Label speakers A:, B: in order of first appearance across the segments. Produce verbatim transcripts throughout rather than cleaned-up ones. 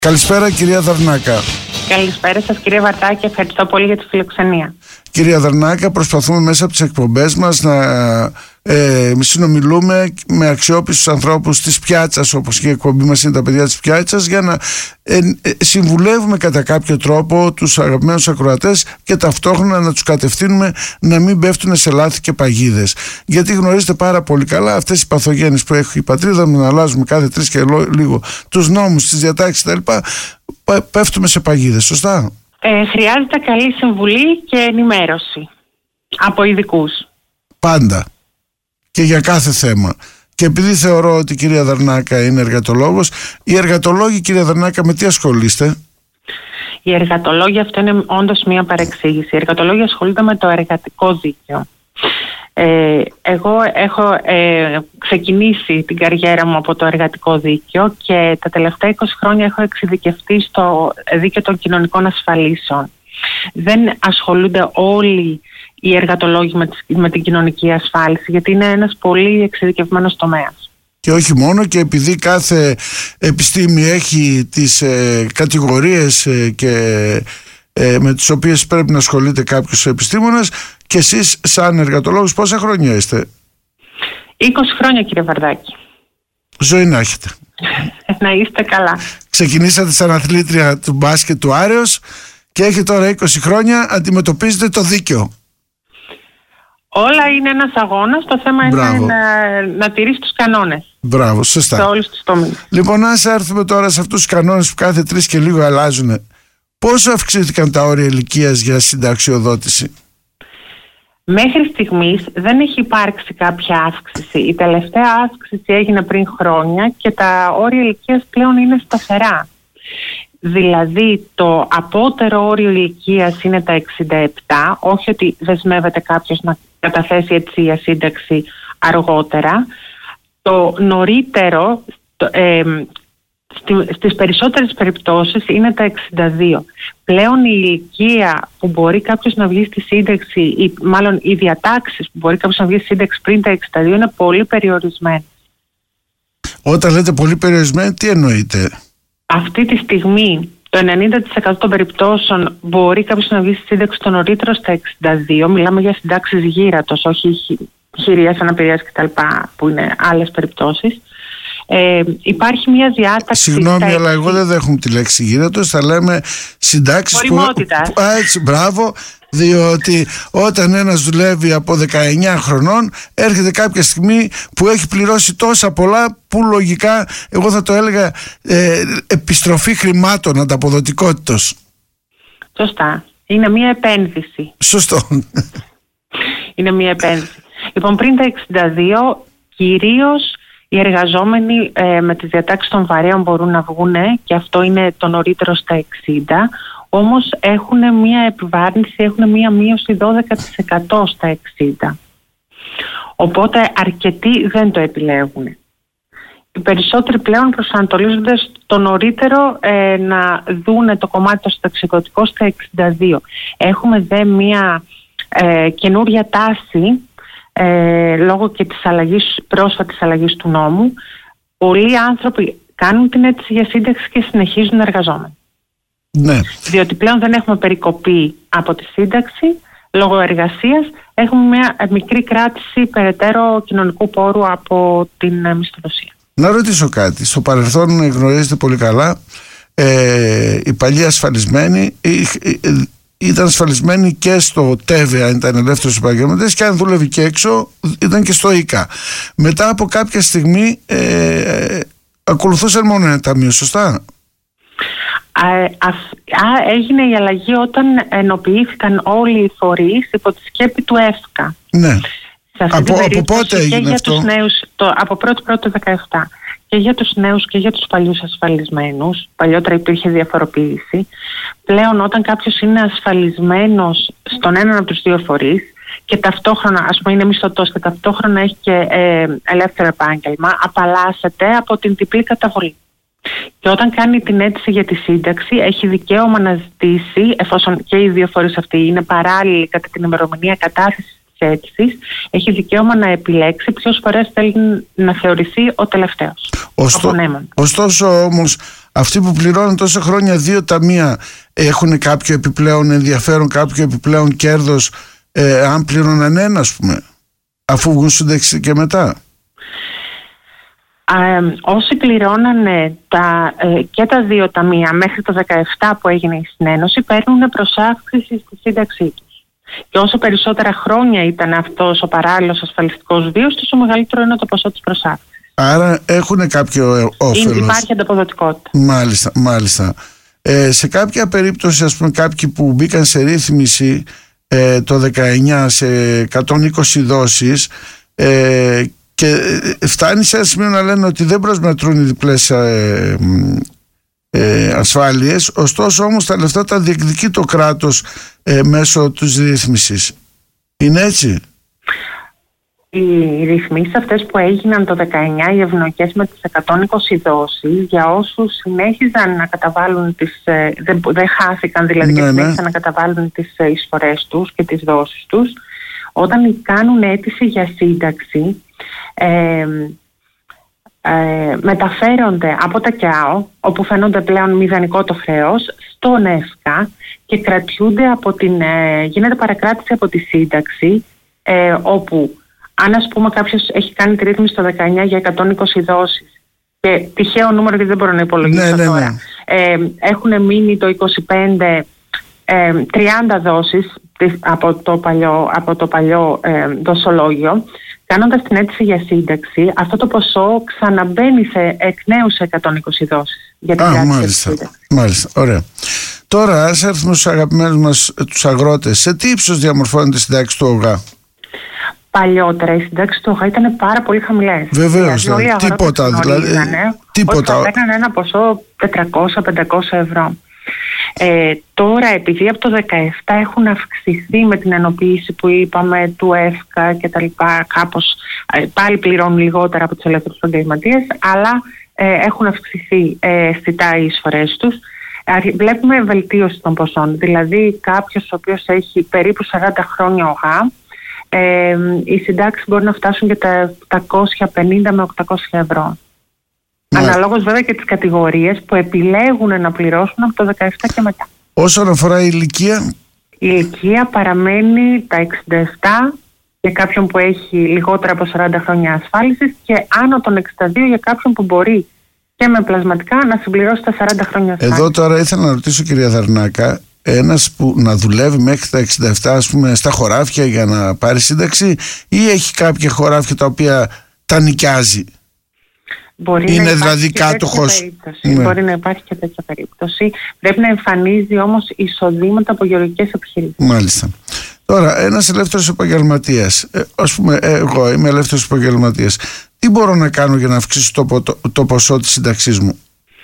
A: Καλησπέρα κυρία Δαρνάκα.
B: Καλησπέρα σας κύριε Βαρτάκη, ευχαριστώ πολύ για τη φιλοξενία.
A: Κυρία Δαρνάκα, προσπαθούμε μέσα από τις εκπομπές μας να ε, συνομιλούμε με αξιόπιστους ανθρώπους της πιάτσας, όπως και η εκπομπή μας είναι τα παιδιά της πιάτσας, για να ε, ε, συμβουλεύουμε κατά κάποιο τρόπο τους αγαπημένους ακροατές και ταυτόχρονα να τους κατευθύνουμε να μην πέφτουν σε λάθη και παγίδες. Γιατί γνωρίζετε πάρα πολύ καλά αυτές οι παθογένειες που έχει η πατρίδα μου, να αλλάζουμε κάθε τρεις και λίγο τους νόμους, τις διατάξεις κτλ. Πέφτουμε σε παγίδες, σωστά?
B: Ε, χρειάζεται καλή συμβουλή και ενημέρωση από ειδικούς. Πάντα.
A: Και για κάθε θέμα. Και επειδή θεωρώ ότι η κυρία Δαρνάκα είναι εργατολόγος, οι εργατολόγοι, κυρία Δαρνάκα, με τι ασχολείστε?
B: Οι εργατολόγοι, αυτό είναι όντως μία παρεξήγηση. Οι εργατολόγοι ασχολούνται με το εργατικό δίκαιο. Ε, εγώ έχω ε, ξεκινήσει την καριέρα μου από το εργατικό δίκαιο και τα τελευταία είκοσι χρόνια έχω εξειδικευτεί στο δίκαιο των κοινωνικών ασφαλίσεων. Δεν ασχολούνται όλοι οι εργατολόγοι με, με την κοινωνική ασφάλιση, γιατί είναι ένας πολύ εξειδικευμένος τομέας.
A: Και όχι μόνο, και επειδή κάθε επιστήμη έχει τις ε, κατηγορίες ε, και ε, με τις οποίες πρέπει να ασχολείται κάποιος επιστήμονας, και εσείς σαν εργατολόγος πόσα χρόνια είστε?
B: είκοσι χρόνια κύριε Βαρδάκη.
A: Ζωή να έχετε.
B: Να είστε καλά.
A: Ξεκινήσατε σαν αθλήτρια του μπάσκετ του Άρεως και έχετε τώρα είκοσι χρόνια, αντιμετωπίζετε το δίκαιο.
B: Όλα είναι ένας αγώνας, το θέμα Μπράβο. είναι να, να τηρείς τους κανόνες.
A: Μπράβο, σωστά.
B: Σε όλους τους τομείς.
A: Λοιπόν, ας έρθουμε τώρα σε αυτούς τους κανόνες που κάθε τρεις και λίγο αλλάζουν. Πόσο αυξήθηκαν τα όρια ηλικίας για συνταξιοδότηση?
B: Μέχρι στιγμής δεν έχει υπάρξει κάποια αύξηση. Η τελευταία αύξηση έγινε πριν χρόνια και τα όρια ηλικίας πλέον είναι σταθερά. Δηλαδή το απότερο όριο ηλικίας είναι τα εξήντα επτά, όχι ότι δεσμεύεται κάποιος να καταθέσει αιτησία σύνταξη αργότερα. Το νωρίτερο, το, ε, στις περισσότερες περιπτώσεις είναι τα εξήντα δύο. Πλέον η ηλικία που μπορεί κάποιος να βγει στη σύνταξη, ή μάλλον οι διατάξεις που μπορεί κάποιος να βγει στη σύνταξη πριν τα εξήντα δύο είναι πολύ περιορισμένες.
A: Όταν λέτε πολύ περιορισμένη, τι εννοείτε?
B: Αυτή τη στιγμή το ενενήντα τοις εκατό των περιπτώσεων μπορεί κάποιος να βγει στη σύνταξη το νωρίτερο στα εξήντα δύο. Μιλάμε για συντάξεις γύρατος, όχι χειρίας, αναπηρίας κτλ. Που είναι άλλες περιπτώσεις. Ε, υπάρχει μια διάταξη.
A: Συγγνώμη, αλλά εγώ δεν δέχομαι τη λέξη γύρατος. Θα λέμε συντάξεις που, που, α, έτσι, μπράβο, διότι όταν ένας δουλεύει από δεκαεννιά χρονών, έρχεται κάποια στιγμή που έχει πληρώσει τόσα πολλά που λογικά εγώ θα το έλεγα ε, επιστροφή χρημάτων, ανταποδοτικότητος.
B: Σωστά. Είναι μια επένδυση.
A: Σωστό.
B: Είναι μια επένδυση. Λοιπόν, πριν τα εξήντα δύο κυρίως οι εργαζόμενοι ε, με τις διατάξεις των βαρέων μπορούν να βγουν, και αυτό είναι το νωρίτερο στα εξήντα, όμως έχουν μια επιβάρυνση, έχουν μια μείωση δώδεκα τοις εκατό στα εξήντα. Οπότε αρκετοί δεν το επιλέγουν. Οι περισσότεροι πλέον προσανατολίζονται στο νωρίτερο ε, να δούνε το κομμάτι το συνταξιοδοτικό στα εξήντα δύο. Έχουμε δε μια ε, καινούρια τάση, Ε, λόγω και της αλλαγής, πρόσφατης αλλαγής του νόμου. Πολλοί άνθρωποι κάνουν την αίτηση για σύνταξη και συνεχίζουν εργαζόμενοι.
A: Ναι.
B: Διότι πλέον δεν έχουμε περικοπή από τη σύνταξη λόγω εργασίας, έχουμε μια μικρή κράτηση περαιτέρω κοινωνικού πόρου από την μισθοδοσία.
A: Να ρωτήσω κάτι. Στο παρελθόν, γνωρίζετε πολύ καλά, ε, οι παλιοί ασφαλισμένοι ήταν ασφαλισμένοι και στο ΤΕΒΕ αν ήταν ελεύθερος επαγγελματίας, και αν δούλευε και έξω ήταν και στο ΙΚΑ. Μετά από κάποια στιγμή ε, ακολουθούσαν μόνο ένα ταμείο, σωστά?
B: Α, α, α, έγινε η αλλαγή όταν ενοποιήθηκαν όλοι οι φορείς υπό τη σκέπη του ΕΦΚΑ.
A: Ναι. Από, από πότε έγινε
B: και
A: αυτό?
B: Για τους νέους, το, από πρώτη πρώτη δεκαεπτά. Και για τους νέους και για τους παλιούς ασφαλισμένους. Παλιότερα υπήρχε διαφοροποίηση. Πλέον όταν κάποιος είναι ασφαλισμένος στον έναν από τους δύο φορείς και ταυτόχρονα, ας πούμε, είναι μισθωτός και ταυτόχρονα έχει και ε, ελεύθερο επάγγελμα, απαλλάσσεται από την διπλή καταβολή. Και όταν κάνει την αίτηση για τη σύνταξη, έχει δικαίωμα να ζητήσει, εφόσον και οι δύο φορείς αυτοί είναι παράλληλοι κατά την ημερομηνία κατάθεσης της αίτησης έχει δικαίωμα να επιλέξει ποιες φορές θέλει να θεωρηθεί ο τελευταίος.
A: Ωστό, ωστόσο όμως αυτοί που πληρώνουν τόσα χρόνια δύο ταμεία έχουν κάποιο επιπλέον ενδιαφέρον, κάποιο επιπλέον κέρδος ε, αν πληρώναν ένα, ας πούμε, αφού βγουν σύνταξη και μετά?
B: Ε, όσοι πληρώνανε τα, ε, και τα δύο ταμεία μέχρι το δεκαεπτά που έγινε η συνένωση παίρνουν προς αύξηση στη σύνταξή τους. Και όσο περισσότερα χρόνια ήταν αυτός ο παράλληλος ασφαλιστικός βίος, τόσο μεγαλύτερο είναι το ποσό της προσάυξησης.
A: Άρα έχουν κάποιο όφελος.
B: Υπάρχει ανταποδοτικότητα.
A: Μάλιστα, μάλιστα. Ε, σε κάποια περίπτωση, ας πούμε, κάποιοι που μπήκαν σε ρύθμιση ε, το δεκαεννιά σε εκατόν είκοσι δόσεις ε, και φτάνει σε ένα σημείο να λένε ότι δεν προσμετρούν οι διπλές ε, ε, ασφάλειες, ωστόσο όμως τα λεφτά τα διεκδικεί το κράτος ε, μέσω της ρύθμισης. Είναι έτσι?
B: Οι ρυθμίσεις αυτές που έγιναν το δεκαεννιά, οι ευνοϊκές με τις εκατόν είκοσι δόσεις, για όσους συνέχιζαν να καταβάλουν τις, δεν, δεν χάθηκαν δηλαδή, ναι, και συνέχισαν ναι. να καταβάλουν τις εισφορές τους και τις δόσεις τους, όταν κάνουν αίτηση για σύνταξη, ε, ε, μεταφέρονται από τα ΚΑΟ, όπου φαίνονται πλέον μηδενικό το χρέος, στον ΕΦΚΑ και κρατιούνται από την, ε, γίνεται παρακράτηση από τη σύνταξη, ε, όπου αν, ας πούμε, κάποιος έχει κάνει τη ρύθμιση το δεκαεννιά για εκατόν είκοσι δόσεις και τυχαίο νούμερο γιατί δεν μπορώ να υπολογίσω ναι, ναι, τώρα, ναι. Ε, έχουν μείνει το είκοσι πέντε, ε, τριάντα δόσεις από το παλιό, από το παλιό ε, δοσολόγιο, κάνοντας την αίτηση για σύνταξη, αυτό το ποσό ξαναμπαίνει σε, εκ νέου σε εκατόν είκοσι δόσεις. Για την
A: Α, μάλιστα, μάλιστα, ωραία. Τώρα, ας έρθουμε στους αγαπημένους μας τους αγρότες. Σε τι ύψος διαμορφώνεται η συντάξη του ΟΓΑ?
B: Παλιότερα οι συντάξεις του ΟΓΑ ήταν πάρα πολύ χαμηλές.
A: Βεβαίως, δηλαδή, τίποτα. Δηλαδή, τίποτα.
B: Ότι θα παίρνουν ένα ποσό τετρακόσια με πεντακόσια ευρώ. Ε, τώρα, επειδή από το δεκαεπτά έχουν αυξηθεί με την ενοποίηση που είπαμε του ΕΦΚΑ και τα λοιπά, κάπως ε, πάλι πληρώνουν λιγότερα από τους ελεύθερους επαγγελματίες, αλλά ε, έχουν αυξηθεί ε, αισθητά οι εισφορές τους. Βλέπουμε βελτίωση των ποσών. Δηλαδή, κάποιος ο οποίος έχει περίπου σαράντα χρόνια ΟΓΑ, Ε, οι συντάξεις μπορούν να φτάσουν και τα επτακόσια πενήντα με οκτακόσια ευρώ. Ναι. Αναλόγως βέβαια και τις κατηγορίες που επιλέγουν να πληρώσουν από το δεκαεπτά και μετά.
A: Όσον αφορά η ηλικία?
B: Η ηλικία παραμένει τα εξήντα επτά για κάποιον που έχει λιγότερα από σαράντα χρόνια ασφάλισης και άνω των εξήντα δύο για κάποιον που μπορεί και με πλασματικά να συμπληρώσει τα σαράντα χρόνια ασφάλισης.
A: Εδώ τώρα ήθελα να ρωτήσω, κυρία Δαρνάκα, ένας που να δουλεύει μέχρι τα εξήντα επτά, ας πούμε, στα χωράφια για να πάρει σύνταξη, ή έχει κάποια χωράφια τα οποία τα νοικιάζει?
B: Μπορεί
A: είναι δηλαδή κάτοχος?
B: Ναι. Μπορεί να υπάρχει και τέτοια περίπτωση. Πρέπει να εμφανίζει όμως εισοδήματα από γεωργικές επιχειρήσεις.
A: Μάλιστα. Τώρα, ένας ελεύθερος επαγγελματίας, ε, ας πούμε, εγώ είμαι ελεύθερος επαγγελματίας, τι μπορώ να κάνω για να αυξήσω το, το, το ποσό της σύνταξής μου?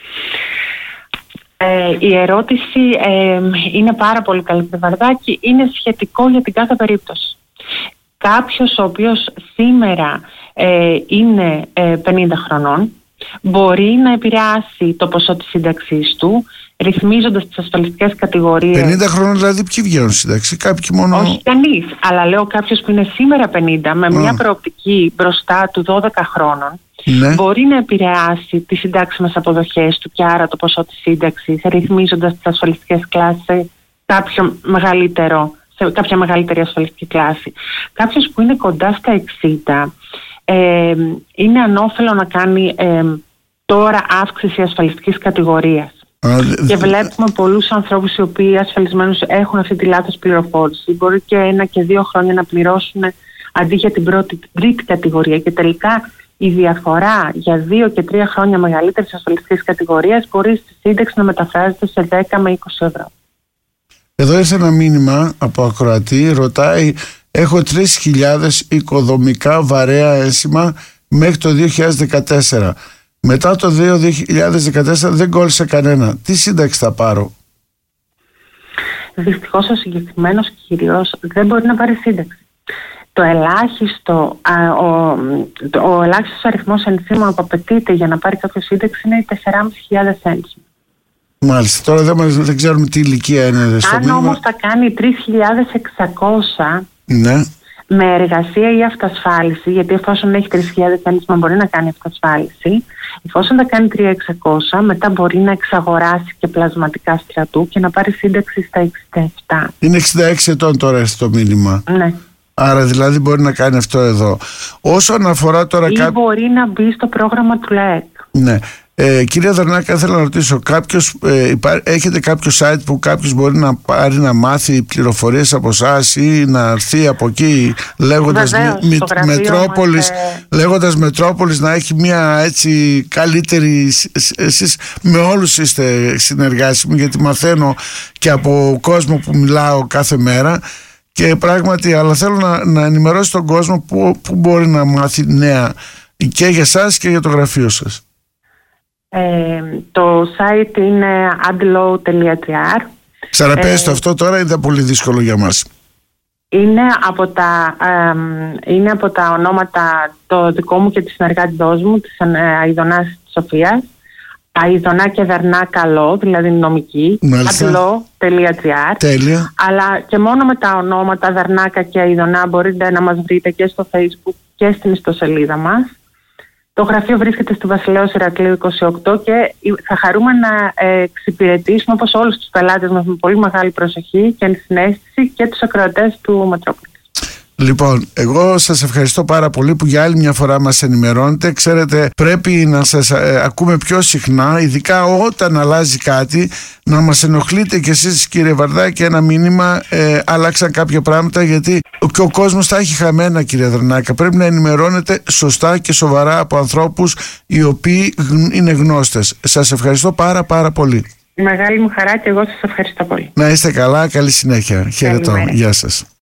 B: Ε, η ερώτηση ε, είναι πάρα πολύ καλή, Βαρδάκη. Είναι σχετικό για την κάθε περίπτωση. Κάποιος ο οποίος σήμερα ε, είναι ε, πενήντα χρονών μπορεί να επηρεάσει το ποσό της σύνταξής του ρυθμίζοντας τις ασφαλιστικές κατηγορίες.
A: πενήντα χρόνων δηλαδή ποιοι βγαίνουν σύνταξη? Κάποιοι μόνο?
B: Όχι κανείς, αλλά λέω κάποιος που είναι σήμερα πενήντα με μια προοπτική μπροστά του δώδεκα χρόνων, ναι, μπορεί να επηρεάσει τις συντάξιμες αποδοχές του και άρα το ποσό της σύνταξης ρυθμίζοντας τις ασφαλιστικές κλάσεις σε κάποιο μεγαλύτερο, σε κάποια μεγαλύτερη ασφαλιστική κλάση. Κάποιος που είναι κοντά στα εξήντα ε, είναι ανώφελο να κάνει ε, τώρα αύξηση ασφαλιστικής κατηγορίας. Α, και βλέπουμε πολλούς ανθρώπους οι οποίοι ασφαλισμένους έχουν αυτή τη λάθος πληροφόρηση. Μπορεί και ένα και δύο χρόνια να πληρώσουν αντί για την πρώτη, τρίτη κατηγορία και τελικά η διαφορά για δύο και τρία χρόνια μεγαλύτερης ασφαλιστικής κατηγορίας μπορεί στη σύνταξη να μεταφράζεται σε δέκα με είκοσι ευρώ.
A: Εδώ ήρθε ένα μήνυμα από ακροατή, ρωτάει: έχω τρεις χιλιάδες οικοδομικά βαρέα ένσημα μέχρι το δύο χιλιάδες δεκατέσσερα. Μετά το δύο χιλιάδες δεκατέσσερα δεν κόλλησε κανένα. Τι σύνταξη θα πάρω?
B: Δυστυχώς ο συγκεκριμένος κύριος δεν μπορεί να πάρει σύνταξη. Το ελάχιστο, ο, ο, ο ελάχιστος αριθμός ενσύμων που απαιτείται για να πάρει κάποιο σύνταξη είναι οι τέσσερις χιλιάδες πεντακόσια ένσημα.
A: Μάλιστα. Τώρα δεν, δεν ξέρουμε τι ηλικία είναι στο
B: Αν
A: μήνυμα.
B: όμως θα κάνει τρεις χιλιάδες εξακόσια,
A: ναι,
B: με εργασία ή αυτασφάλιση, γιατί εφόσον έχει τρεις χιλιάδες ένισμα μπορεί να κάνει αυτασφάλιση. Εφόσον τα κάνει τρία χιλιάδες εξακόσια, μετά μπορεί να εξαγοράσει και πλασματικά στρατού και να πάρει σύνταξη στα εξήντα επτά.
A: Είναι εξήντα έξι ετών τώρα στο μήνυμα.
B: Ναι.
A: Άρα δηλαδή μπορεί να κάνει αυτό εδώ. Όσον αφορά τώρα...
B: Ή κά... μπορεί να μπει στο πρόγραμμα του ΛΑΕΚ.
A: Ναι. Ε, κυρία Δερνάκα, ήθελα να ρωτήσω, κάποιος, ε, υπά... έχετε κάποιο site που κάποιος μπορεί να πάρει να μάθει πληροφορίες από εσάς ή να έρθει από εκεί λέγοντας,
B: Βεβαίως,
A: μη,
B: στο
A: Μετρόπολης,
B: μας, ε...
A: λέγοντας Μετρόπολης να έχει μια έτσι καλύτερη... Εσείς με όλους είστε συνεργάσιμοι, γιατί μαθαίνω και από κόσμο που μιλάω κάθε μέρα και πράγματι, αλλά θέλω να, να ενημερώσω τον κόσμο που, που μπορεί να μάθει νέα και για εσάς και για το γραφείο σας.
B: Ε, το site είναι adlaw τελεία gr.
A: Ξαναπέστε ε, αυτό τώρα, είναι πολύ δύσκολο για μας.
B: Είναι από τα, ε, είναι από τα ονόματα το δικό μου και της συνεργάτητός μου, της Αηδονάς της Σοφίας. Αηδονά και Δερνάκα Law, δηλαδή νομική. adlaw τελεία gr.
A: Τέλεια.
B: Αλλά και μόνο με τα ονόματα Δερνάκα και Αηδονά μπορείτε να μας βρείτε και στο Facebook και στην ιστοσελίδα μας. Το γραφείο βρίσκεται στη Βασιλέως Ηρακλείου είκοσι οκτώ και θα χαρούμε να εξυπηρετήσουμε όπως όλους τους πελάτες μας με πολύ μεγάλη προσοχή και ενσυναίσθηση και τους ακροατές του Μετρόπολης.
A: Λοιπόν, εγώ σας ευχαριστώ πάρα πολύ που για άλλη μια φορά μας ενημερώνετε. Ξέρετε, πρέπει να σας ε, ακούμε πιο συχνά, ειδικά όταν αλλάζει κάτι, να μας ενοχλείτε κι εσείς, κύριε Βαρδάκη, ένα μήνυμα, ε, άλλαξαν κάποια πράγματα, γιατί και ο κόσμος τα έχει χαμένα, κύριε Δερνάκα. Πρέπει να ενημερώνετε σωστά και σοβαρά από ανθρώπους οι οποίοι είναι γνώστες. Σας ευχαριστώ πάρα πάρα πολύ.
B: Μεγάλη μου χαρά και εγώ σας ευχαριστώ πολύ.
A: Να είστε καλά, καλή συνέχεια. Χαιρετώ. Γεια σας.